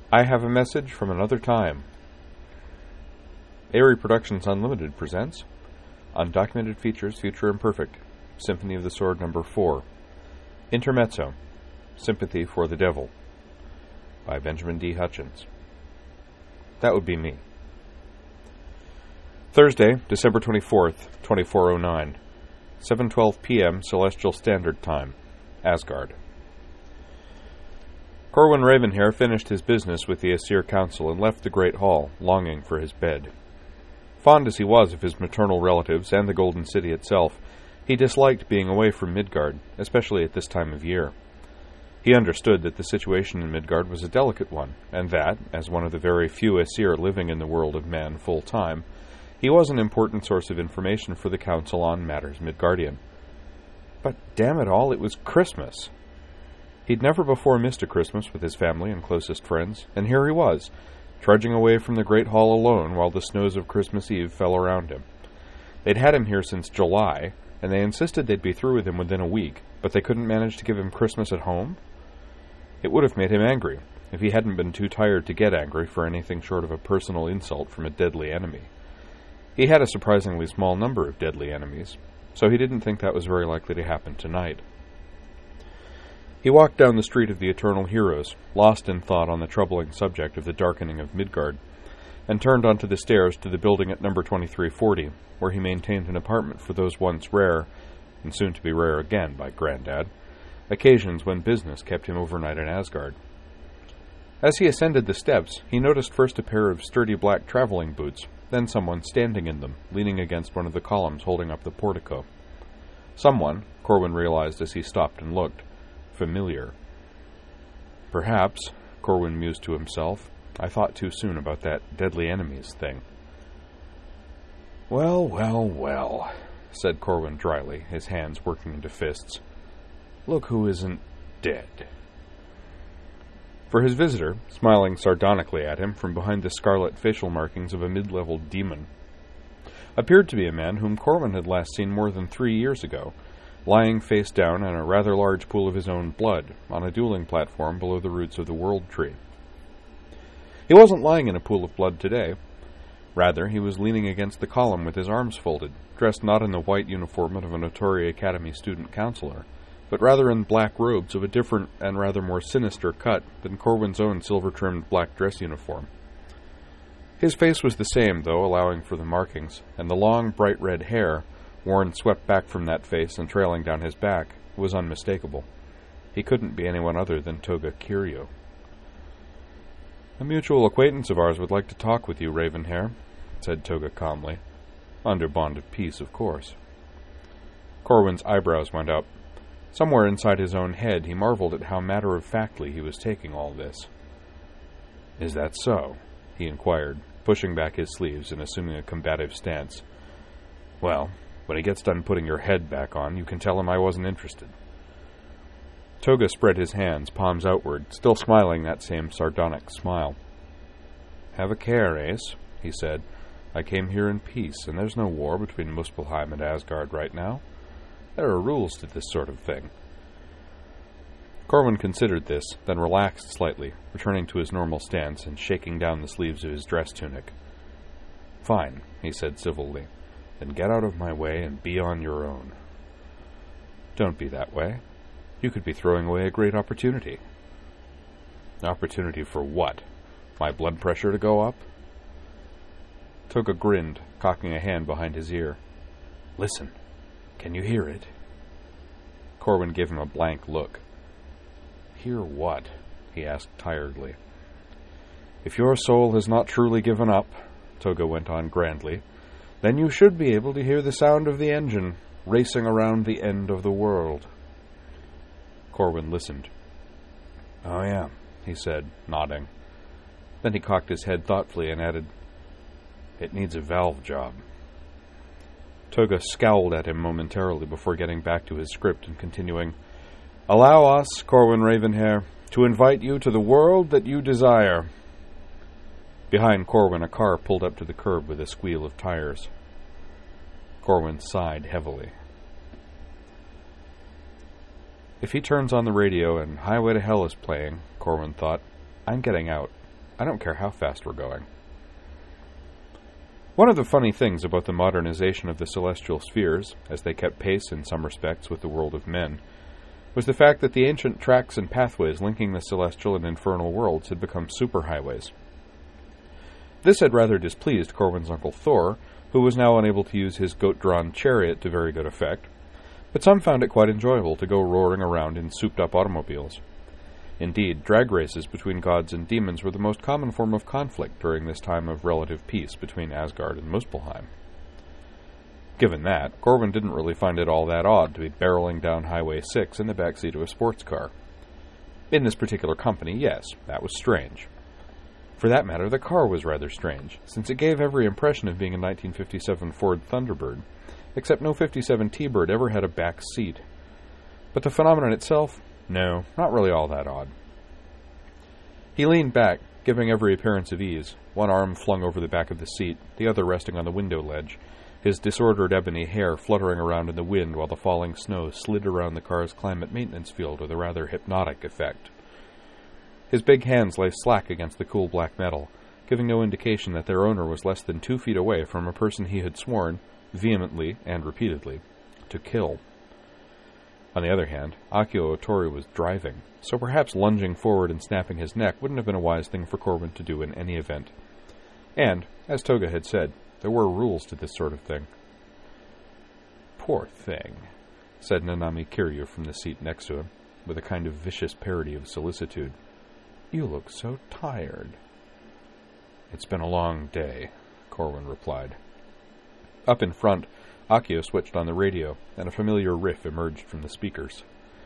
I Have a Message from Another Time. Airy Productions Unlimited presents Undocumented Features Future Imperfect, Symphony of the Sword No. 4, Intermezzo, Sympathy for the Devil, by Benjamin D. Hutchins. That would be me. Thursday, December 24th, 2409, 7:12 p.m. Celestial Standard Time, Asgard. Corwin Ravenhair finished his business with the Aesir Council and left the Great Hall, longing for his bed. Fond as he was of his maternal relatives and the Golden City itself, he disliked being away from Midgard, especially at this time of year. He understood that the situation in Midgard was a delicate one, and that, as one of the very few Aesir living in the world of man full-time, he was an important source of information for the Council on matters Midgardian. But damn it all, it was Christmas! He'd never before missed a Christmas with his family and closest friends, and here he was, trudging away from the Great Hall alone while the snows of Christmas Eve fell around him. They'd had him here since July, and they insisted they'd be through with him within a week, but they couldn't manage to give him Christmas at home? It would have made him angry, if he hadn't been too tired to get angry for anything short of a personal insult from a deadly enemy. He had a surprisingly small number of deadly enemies, so he didn't think that was very likely to happen tonight. He walked down the street of the Eternal Heroes, lost in thought on the troubling subject of the darkening of Midgard, and turned onto the stairs to the building at number 2340, where he maintained an apartment for those once rare, and soon to be rare again by Grandad, occasions when business kept him overnight in Asgard. As he ascended the steps, he noticed first a pair of sturdy black traveling boots, then someone standing in them, leaning against one of the columns holding up the portico. Someone, Corwin realized as he stopped and looked, familiar. Perhaps, Corwin mused to himself, I thought too soon about that deadly enemies thing. Well, said Corwin dryly, his hands working into fists. Look who isn't dead. For his visitor, smiling sardonically at him from behind the scarlet facial markings of a mid-level demon, appeared to be a man whom Corwin had last seen more than 3 years ago, lying face down in a rather large pool of his own blood, on a dueling platform below the roots of the World Tree. He wasn't lying in a pool of blood today. Rather, he was leaning against the column with his arms folded, dressed not in the white uniform of a Notori Academy student counselor, but rather in black robes of a different and rather more sinister cut than Corwin's own silver-trimmed black dress uniform. His face was the same, though, allowing for the markings, and the long, bright red hair, worn swept back from that face and trailing down his back, was unmistakable. He couldn't be anyone other than Toga Kiryu. A mutual acquaintance of ours would like to talk with you, Ravenhair, said Toga calmly. Under bond of peace, of course. Corwin's eyebrows went up. Somewhere inside his own head he marveled at how matter-of-factly he was taking all this. Is that so? He inquired, pushing back his sleeves and assuming a combative stance. Well, when he gets done putting your head back on, you can tell him I wasn't interested. Toga spread his hands, palms outward, still smiling that same sardonic smile. Have a care, Ace, he said. I came here in peace, and there's no war between Muspelheim and Asgard right now. There are rules to this sort of thing. Corwin considered this, then relaxed slightly, returning to his normal stance and shaking down the sleeves of his dress tunic. Fine, he said civilly. Then get out of my way and be on your own. Don't be that way. You could be throwing away a great opportunity. Opportunity for what? My blood pressure to go up? Toga grinned, cocking a hand behind his ear. Listen, can you hear it? Corwin gave him a blank look. Hear what? He asked tiredly. If your soul has not truly given up, Toga went on grandly, then you should be able to hear the sound of the engine racing around the end of the world. Corwin listened. Oh, yeah, he said, nodding. Then he cocked his head thoughtfully and added, It needs a valve job. Toga scowled at him momentarily before getting back to his script and continuing, Allow us, Corwin Ravenhair, to invite you to the world that you desire. Behind Corwin, a car pulled up to the curb with a squeal of tires. Corwin sighed heavily. If he turns on the radio and Highway to Hell is playing, Corwin thought, I'm getting out. I don't care how fast we're going. One of the funny things about the modernization of the celestial spheres, as they kept pace in some respects with the world of men, was the fact that the ancient tracks and pathways linking the celestial and infernal worlds had become superhighways. This had rather displeased Corwin's Uncle Thor, who was now unable to use his goat-drawn chariot to very good effect, but some found it quite enjoyable to go roaring around in souped-up automobiles. Indeed, drag races between gods and demons were the most common form of conflict during this time of relative peace between Asgard and Muspelheim. Given that, Corwin didn't really find it all that odd to be barreling down Highway 6 in the backseat of a sports car. In this particular company, yes, that was strange. For that matter, the car was rather strange, since it gave every impression of being a 1957 Ford Thunderbird, except no 57 T-Bird ever had a back seat. But the phenomenon itself, no, not really all that odd. He leaned back, giving every appearance of ease, one arm flung over the back of the seat, the other resting on the window ledge, his disordered ebony hair fluttering around in the wind while the falling snow slid around the car's climate maintenance field with a rather hypnotic effect. His big hands lay slack against the cool black metal, giving no indication that their owner was less than 2 feet away from a person he had sworn, vehemently and repeatedly, to kill. On the other hand, Akio Otori was driving, so perhaps lunging forward and snapping his neck wouldn't have been a wise thing for Corwin to do in any event. And, as Toga had said, there were rules to this sort of thing. "Poor thing," said Nanami Kiryu from the seat next to him, with a kind of vicious parody of solicitude. "You look so tired." "It's been a long day," Corwin replied. Up in front, Akio switched on the radio, and a familiar riff emerged from the speakers.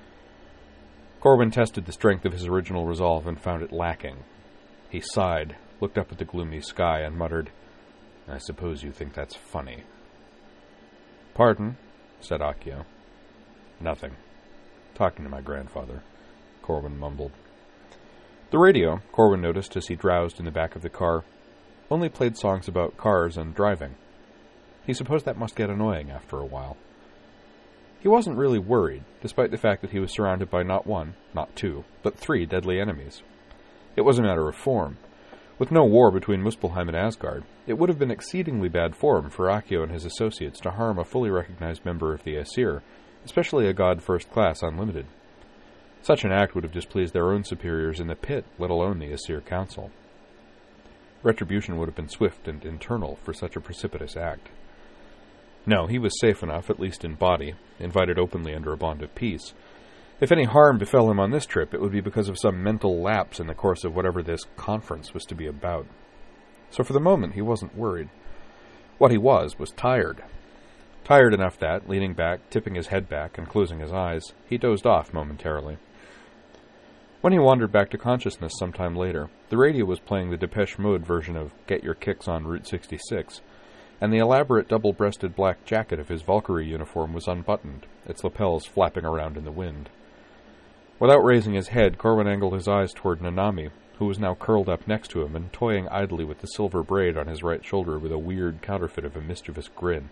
Corwin tested the strength of his original resolve and found it lacking. He sighed, looked up at the gloomy sky, and muttered, "I suppose you think that's funny." "Pardon?" said Akio. "Nothing. Talking to my grandfather," Corwin mumbled. The radio, Corwin noticed as he drowsed in the back of the car, only played songs about cars and driving. He supposed that must get annoying after a while. He wasn't really worried, despite the fact that he was surrounded by not one, not two, but 3 deadly enemies. It was a matter of form. With no war between Muspelheim and Asgard, it would have been exceedingly bad form for Akio and his associates to harm a fully recognized member of the Aesir, especially a god first class unlimited. Such an act would have displeased their own superiors in the pit, let alone the Aesir Council. Retribution would have been swift and internal for such a precipitous act. No, he was safe enough, at least in body, invited openly under a bond of peace. If any harm befell him on this trip, it would be because of some mental lapse in the course of whatever this conference was to be about. So for the moment, he wasn't worried. What he was tired. Tired enough that, leaning back, tipping his head back, and closing his eyes, he dozed off momentarily. When he wandered back to consciousness sometime later, the radio was playing the Depeche Mode version of Get Your Kicks on Route 66, and the elaborate double-breasted black jacket of his Valkyrie uniform was unbuttoned, its lapels flapping around in the wind. Without raising his head, Corwin angled his eyes toward Nanami, who was now curled up next to him and toying idly with the silver braid on his right shoulder with a weird counterfeit of a mischievous grin.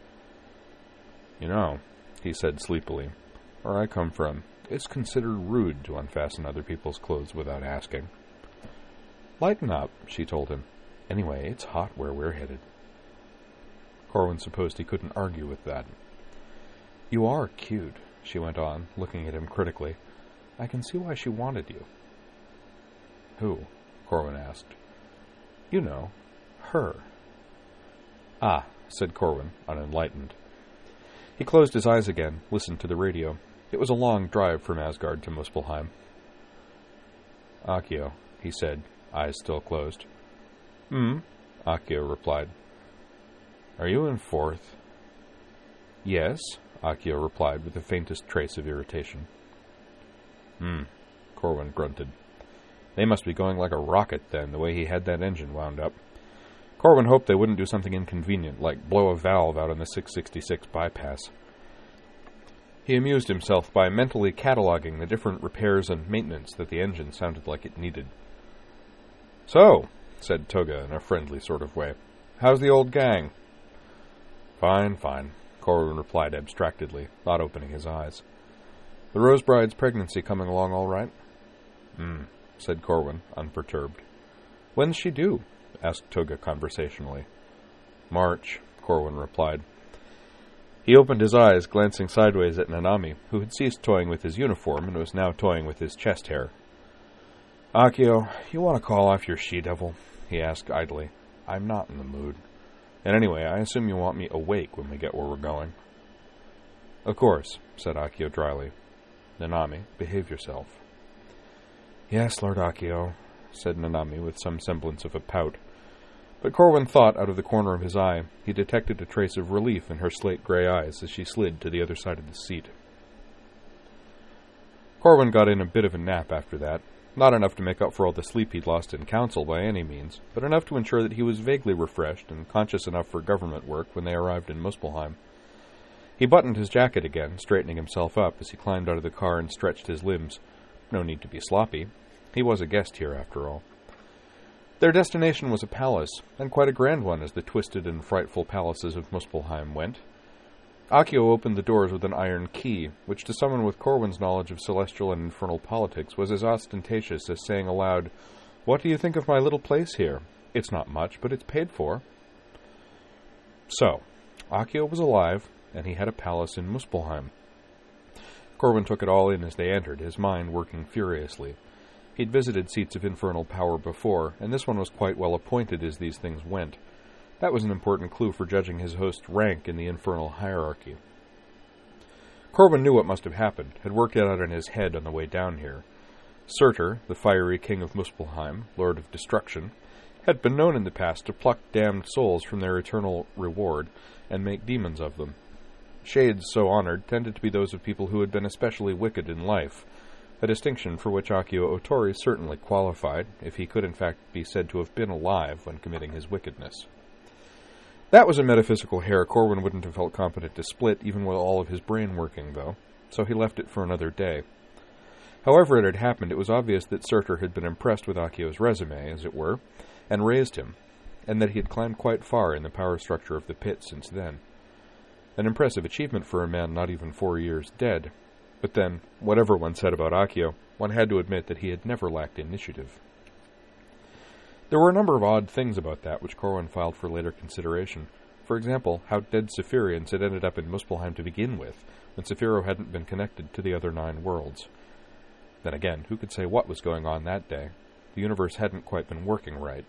"You know," he said sleepily, "where I come from, it's considered rude to unfasten other people's clothes without asking." "Lighten up," she told him. "Anyway, it's hot where we're headed." Corwin supposed he couldn't argue with that. "You are cute," she went on, looking at him critically. "I can see why she wanted you." "Who?" Corwin asked. "You know, her." "Ah," said Corwin, unenlightened. He closed his eyes again, listened to the radio. It was a long drive from Asgard to Muspelheim. "Akio," he said, eyes still closed. Akio replied. "Are you in 4th? "Yes," Akio replied with the faintest trace of irritation. Corwin grunted. They must be going like a rocket, then, the way he had that engine wound up. Corwin hoped they wouldn't do something inconvenient, like blow a valve out on the 666 bypass. He amused himself by mentally cataloging the different repairs and maintenance that the engine sounded like it needed. "So," said Toga in a friendly sort of way, "how's the old gang?" "Fine, fine," Corwin replied abstractedly, not opening his eyes. "The Rosebride's pregnancy coming along all right?" Said Corwin, unperturbed. "When's she due?" asked Toga conversationally. "March," Corwin replied. He opened his eyes, glancing sideways at Nanami, who had ceased toying with his uniform and was now toying with his chest hair. "Akio, you want to call off your she-devil?" he asked idly. "I'm not in the mood. And anyway, I assume you want me awake when we get where we're going." "Of course," said Akio dryly. "Nanami, behave yourself." "Yes, Lord Akio," said Nanami with some semblance of a pout. But Corwin thought, out of the corner of his eye, he detected a trace of relief in her slate-gray eyes as she slid to the other side of the seat. Corwin got in a bit of a nap after that, not enough to make up for all the sleep he'd lost in council by any means, but enough to ensure that he was vaguely refreshed and conscious enough for government work when they arrived in Muspelheim. He buttoned his jacket again, straightening himself up as he climbed out of the car and stretched his limbs. No need to be sloppy. He was a guest here, after all. Their destination was a palace, and quite a grand one as the twisted and frightful palaces of Muspelheim went. Akio opened the doors with an iron key, which to someone with Corwin's knowledge of celestial and infernal politics was as ostentatious as saying aloud, "What do you think of my little place here? It's not much, but it's paid for." So, Akio was alive, and he had a palace in Muspelheim. Corwin took it all in as they entered, his mind working furiously. He'd visited seats of infernal power before, and this one was quite well appointed as these things went. That was an important clue for judging his host's rank in the infernal hierarchy. Corwin knew what must have happened, had worked it out in his head on the way down here. Surtur, the fiery king of Muspelheim, lord of destruction, had been known in the past to pluck damned souls from their eternal reward and make demons of them. Shades so honored tended to be those of people who had been especially wicked in life, a distinction for which Akio Otori certainly qualified, if he could in fact be said to have been alive when committing his wickedness. That was a metaphysical hair Corwin wouldn't have felt competent to split, even with all of his brain working, though, so he left it for another day. However it had happened, it was obvious that Surtur had been impressed with Akio's resume, as it were, and raised him, and that he had climbed quite far in the power structure of the pit since then. An impressive achievement for a man not even 4 years dead. But then, whatever one said about Akio, one had to admit that he had never lacked initiative. There were a number of odd things about that which Corwin filed for later consideration. For example, how dead Saphirians had ended up in Muspelheim to begin with, when Saphiro hadn't been connected to the other 9 worlds. Then again, who could say what was going on that day? The universe hadn't quite been working right.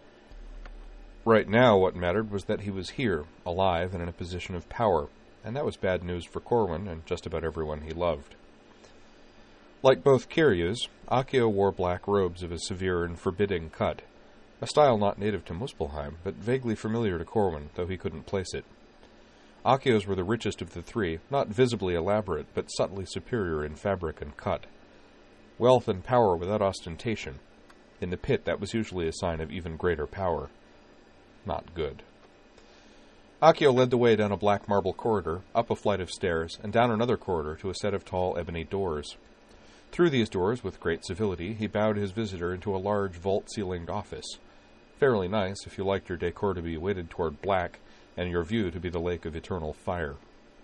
Right now, what mattered was that he was here, alive and in a position of power, and that was bad news for Corwin and just about everyone he loved. Like both Kiryus, Akio wore black robes of a severe and forbidding cut, a style not native to Muspelheim, but vaguely familiar to Corwin, though he couldn't place it. Akio's were the richest of the 3, not visibly elaborate, but subtly superior in fabric and cut. Wealth and power without ostentation. In the pit, that was usually a sign of even greater power. Not good. Akio led the way down a black marble corridor, up a flight of stairs, and down another corridor to a set of tall ebony doors. Through these doors, with great civility, he bowed his visitor into a large vault-ceilinged office. Fairly nice if you liked your decor to be weighted toward black, and your view to be the lake of eternal fire.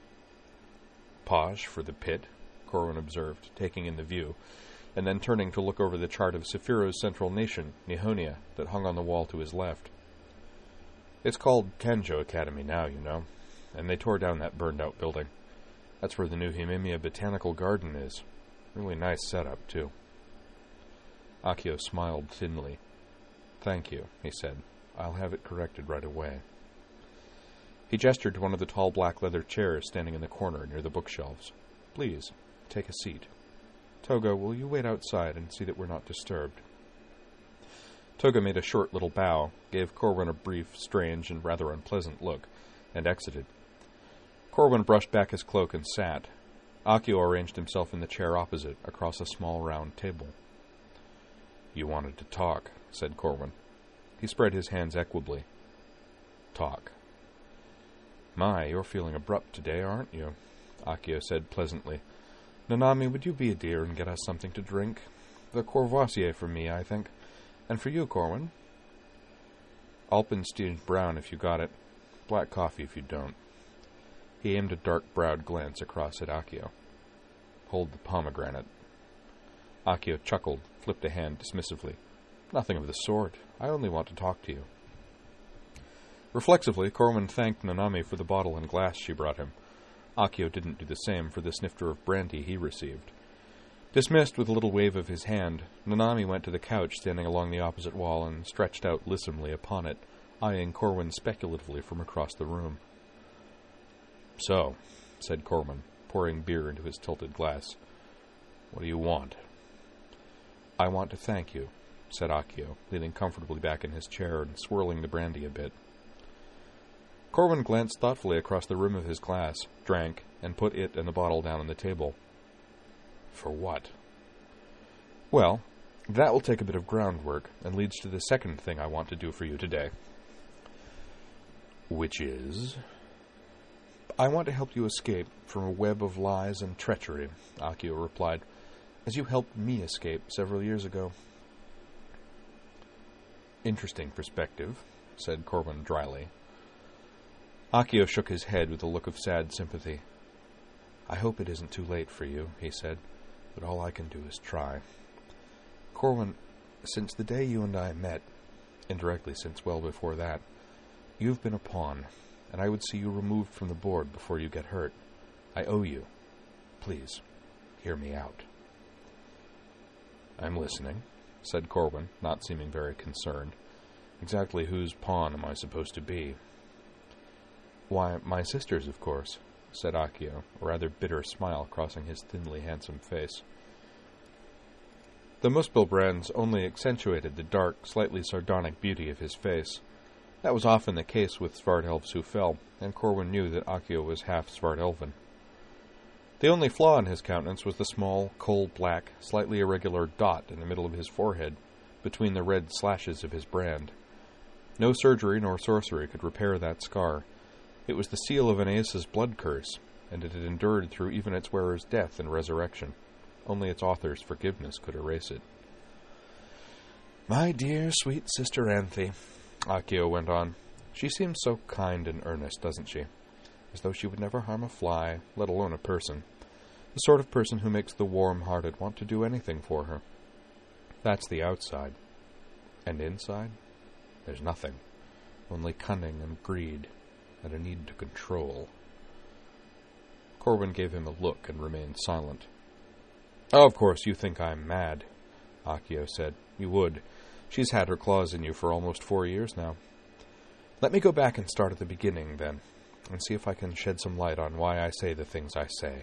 "Posh for the pit," Corwin observed, taking in the view, and then turning to look over the chart of Saphiro's central nation, Nihonia, that hung on the wall to his left. "It's called Kanjo Academy now, you know, and they tore down that burned-out building. That's where the new Himemia Botanical Garden is. Really nice setup, too." Akio smiled thinly. "Thank you," he said. "I'll have it corrected right away." He gestured to one of the tall black leather chairs standing in the corner near the bookshelves. "Please, take a seat. Toga, will you wait outside and see that we're not disturbed?" Toga made a short little bow, gave Corwin a brief, strange, and rather unpleasant look, and exited. Corwin brushed back his cloak and sat. Akio arranged himself in the chair opposite, across a small round table. "You wanted to talk," said Corwin. He spread his hands equably. "Talk." "My, you're feeling abrupt today, aren't you?" Akio said pleasantly. "Nanami, would you be a dear and get us something to drink? The Courvoisier for me, I think. And for you, Corwin?" "Alpenstein brown if you got it. Black coffee if you don't." He aimed a dark-browed glance across at Akio. "Hold the pomegranate." Akio chuckled, flipped a hand dismissively. Nothing of the sort. I only want to talk to you. Reflexively, Corwin thanked Nanami for the bottle and glass she brought him. Akio didn't do the same for the snifter of brandy he received. Dismissed with a little wave of his hand, Nanami went to the couch standing along the opposite wall and stretched out lissomely upon it, eyeing Corwin speculatively from across the room. "So," said Corwin, pouring beer into his tilted glass, "what do you want?" "I want to thank you," said Akio, leaning comfortably back in his chair and swirling the brandy a bit. Corwin glanced thoughtfully across the rim of his glass, drank, and put it and the bottle down on the table. "For what?" "Well, that will take a bit of groundwork, and leads to the second thing I want to do for you today." "Which is?" "I want to help you escape from a web of lies and treachery," Akio replied, "as you helped me escape several years ago." "Interesting perspective," said Corwin dryly. Akio shook his head with a look of sad sympathy. "I hope it isn't too late for you," he said, "but all I can do is try. Corwin, since the day you and I met, indirectly since well before that, you've been a pawn, and I would see you removed from the board before you get hurt. I owe you. Please, hear me out." "I'm listening," said Corwin, not seeming very concerned. "Exactly whose pawn am I supposed to be?" "Why, my sister's, of course," said Akio, a rather bitter smile crossing his thinly handsome face. The Muspel brands only accentuated the dark, slightly sardonic beauty of his face. That was often the case with Svardelfs who fell, and Corwin knew that Akio was half Svardelvan. The only flaw in his countenance was the small, coal-black, slightly irregular dot in the middle of his forehead, between the red slashes of his brand. No surgery nor sorcery could repair that scar. It was the seal of an Aes's blood curse, and it had endured through even its wearer's death and resurrection. Only its author's forgiveness could erase it. "My dear, sweet sister Anthe," Akio went on. "She seems so kind and earnest, doesn't she? As though she would never harm a fly, let alone a person. The sort of person who makes the warm-hearted want to do anything for her. That's the outside. And inside? There's nothing. Only cunning and greed, and a need to control." Corwin gave him a look and remained silent. "Oh, of course, you think I'm mad," Akio said. "You would. She's had her claws in you for almost 4 years now. Let me go back and start at the beginning, then, and see if I can shed some light on why I say the things I say."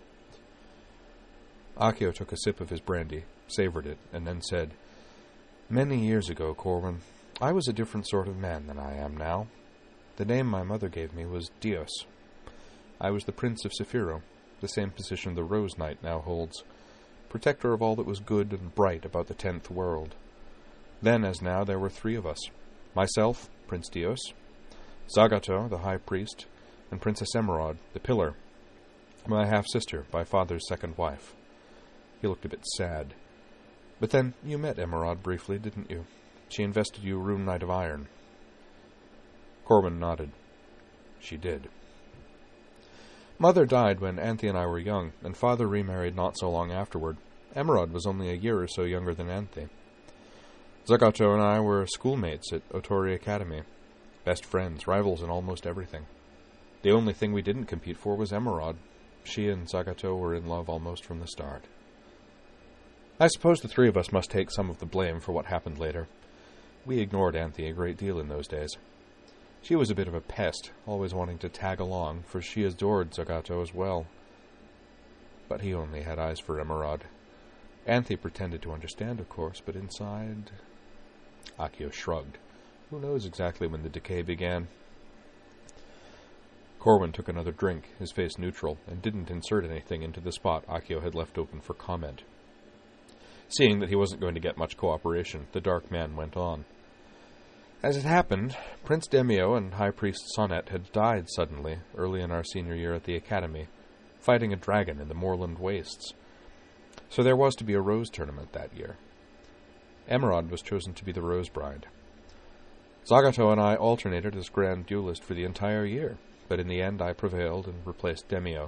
Akio took a sip of his brandy, savored it, and then said, "Many years ago, Corwin, I was a different sort of man than I am now. The name my mother gave me was Dios. I was the Prince of Saphiro, the same position the Rose Knight now holds, protector of all that was good and bright about the 10th world. Then, as now, there were 3 of us. Myself, Prince Dios, Zagato, the High Priest, and Princess Emerald, the Pillar, my half-sister by father's second wife." He looked a bit sad. "But then you met Emerald briefly, didn't you? She invested you Rune Knight of Iron." Corwin nodded. "She did. Mother died when Anthe and I were young, and father remarried not so long afterward. Emerald was only a year or so younger than Anthe. Zagato and I were schoolmates at Otori Academy. Best friends, rivals in almost everything. The only thing we didn't compete for was Emerald. She and Zagato were in love almost from the start. I suppose the 3 of us must take some of the blame for what happened later. We ignored Anthe a great deal in those days. She was a bit of a pest, always wanting to tag along, for she adored Zagato as well. But he only had eyes for Emerald. Anthe pretended to understand, of course, but inside... Akio shrugged. Who knows exactly when the decay began? Corwin took another drink, his face neutral, and didn't insert anything into the spot Akio had left open for comment. Seeing that he wasn't going to get much cooperation, the dark man went on. As it happened, Prince Demio and High Priest Sonnet had died suddenly, early in our senior year at the Academy, fighting a dragon in the Moorland Wastes. So there was to be a Rose tournament that year. Emerald was chosen to be the Rose Bride. Zagato and I alternated as Grand Duelist for the entire year, but in the end I prevailed and replaced Demio.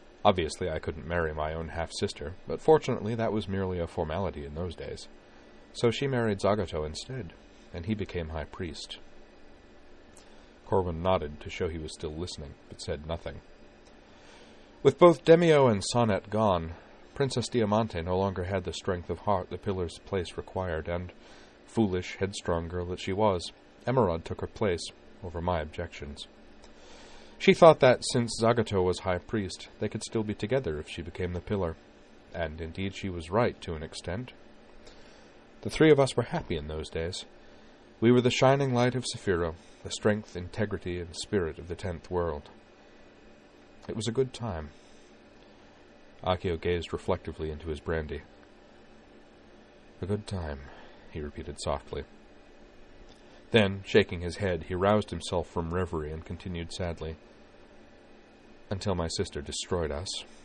Obviously I couldn't marry my own half-sister, but fortunately that was merely a formality in those days. So she married Zagato instead, and he became high priest. Corwin nodded to show he was still listening, but said nothing. With both Demio and Sonnet gone, Princess Diamante no longer had the strength of heart the pillar's place required, and, foolish, headstrong girl that she was, Emerald took her place over my objections. She thought that, since Zagato was high priest, they could still be together if she became the pillar, and indeed she was right to an extent. The three of us were happy in those days. We were the shining light of Saphira, the strength, integrity, and spirit of the 10th world. It was a good time. Akio gazed reflectively into his brandy. A good time, he repeated softly. Then, shaking his head, he roused himself from reverie and continued sadly. Until my sister destroyed us.